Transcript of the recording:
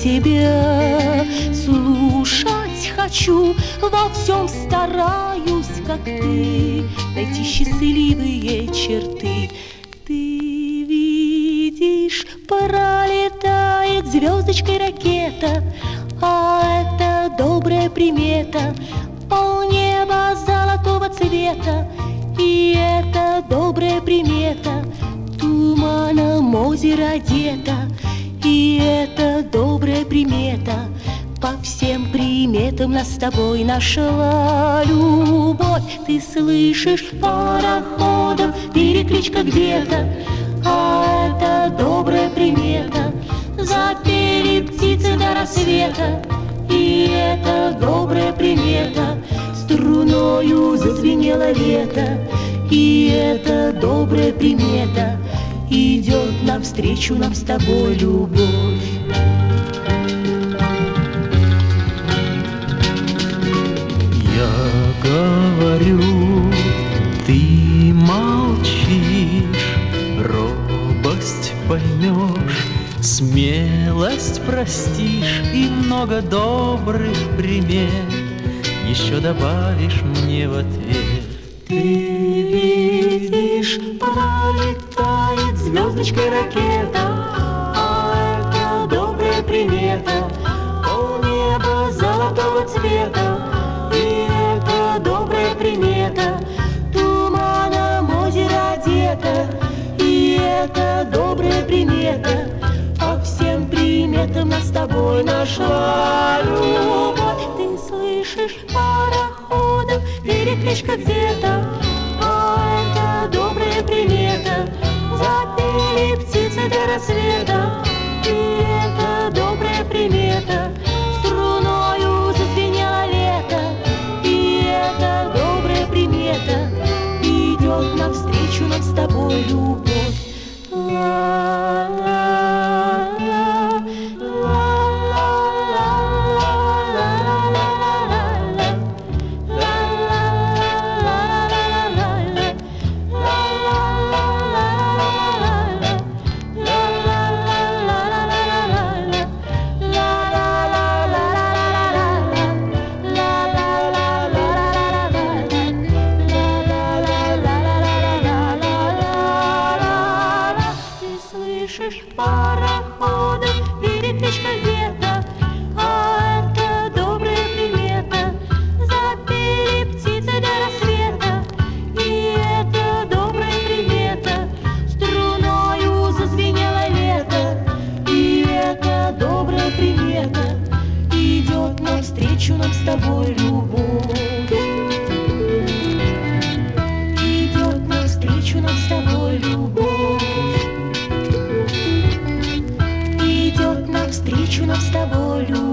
тебя. Слушать хочу, во всем стараюсь, как ты, найти счастливые черты. Ты видишь, пролетает звездочкой ракета, а это добрая примета, полнеба золотого цвета. И это добрая примета, туманом озеро одето. И это добрая примета, по всем приметам нас с тобой нашла любовь. Ты слышишь, пароходом перекличка где-то, а это добрая примета, запели птицы до рассвета. И это добрая примета, струною зазвенело лето. И это добрая примета, идет навстречу нам с тобой любовь. Я говорю, ты молчишь, робость поймешь, смелость простишь и много добрых примет еще добавишь мне в ответ. Ты видишь, пролетает звездочкой ракета, а это добрая примета, полнеба золотого цвета. И это добрая примета, туманом озеро одето. И это добрая примета, по всем приметам нас с тобой нашла любовь. Ты слышишь, пароходом перекличка где-то, а это добрая примета, запели птицы до рассвета. И это добрая примета, струною зазвенело лето. И это добрая примета, идет навстречу нам с тобой любовь. Слышишь, пароходом перекличка где-то, а это добрая примета, запели птицы до рассвета. И это добрая примета, струною зазвенело лето. И это добрая примета, идет навстречу нам с тобой любовь. Идет навстречу нам с тобой любовь. Идет навстречу нам с тобой любовь.